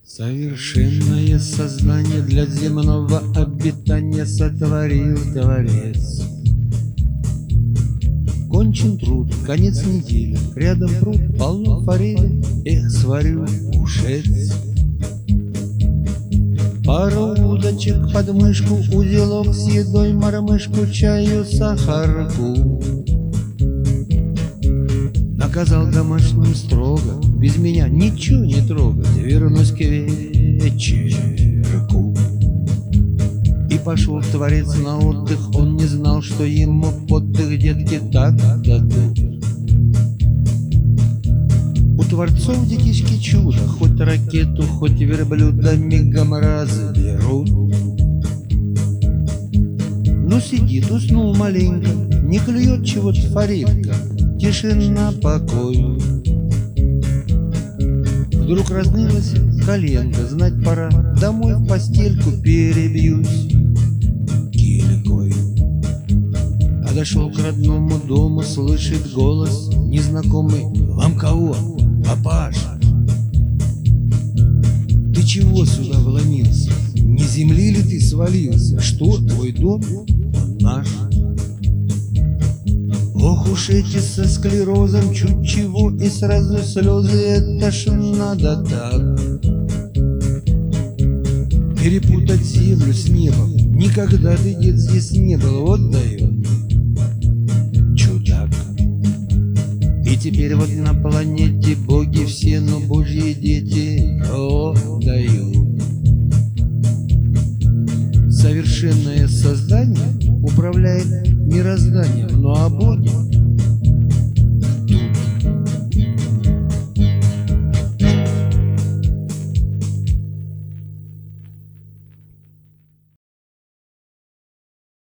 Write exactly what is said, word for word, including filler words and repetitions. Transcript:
Совершенное сознание для земного обитания сотворил Творец. Кончен труд, конец недели, рядом пруд, полно форели, эх, сварю ушец. Пару удочек под мышку, узелок с едой, мормышку, чаю, сахарку. Наказал домашним строго, без меня ничего не трогать, вернусь к вечерку. И пошел Творец на отдых, он не знал, что ему отдых детки так дадут. У творцов детишки чудо, хоть ракету, хоть верблюда мигом разберут. Ну сидит, уснул маленько, не клюет чего-то форелька, тишина, покой. Вдруг разнылась коленка, знать пора, домой в постельку перебьюсь килькой. Подошел к родному дому, слышит голос незнакомый: «Вам кого, папаша? Ты чего сюда вломился? Не земли ли ты свалился? Что, твой дом? Он наш». Ох уж эти со склерозом, чуть чего и сразу слезы, это ж надо так. Перепутать землю с небом, никогда ты, дед, здесь не был, вот дает чудак. И теперь вот на планете боги все, но божьи дети. О,